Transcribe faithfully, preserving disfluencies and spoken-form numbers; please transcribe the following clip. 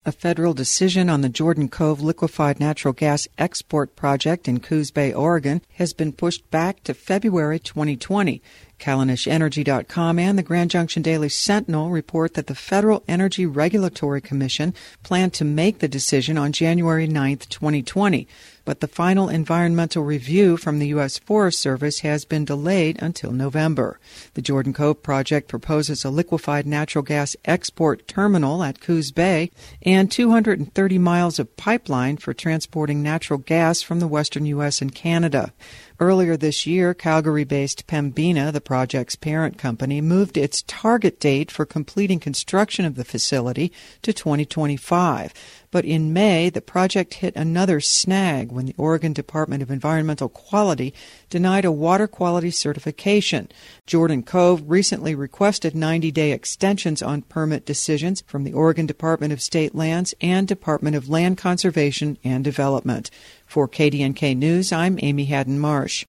A federal decision on the Jordan Cove liquefied natural gas export project in Coos Bay, Oregon, has been pushed back to February twenty twenty. Callanish Energy dot com and the Grand Junction Daily Sentinel report that the Federal Energy Regulatory Commission planned to make the decision on January ninth, twenty twenty, but the final environmental review from the U S Forest Service has been delayed until November. The Jordan Cove project proposes a liquefied natural gas export terminal at Coos Bay and two hundred thirty miles of pipeline for transporting natural gas from the western U S and Canada. Earlier this year, Calgary-based Pembina, the project's parent company, moved its target date for completing construction of the facility to twenty twenty-five. But in May, the project hit another snag when the Oregon Department of Environmental Quality denied a water quality certification. Jordan Cove recently requested ninety-day extensions on permit decisions from the Oregon Department of State Lands and Department of Land Conservation and Development. For K D N K News, I'm Amy Haddon Marsh.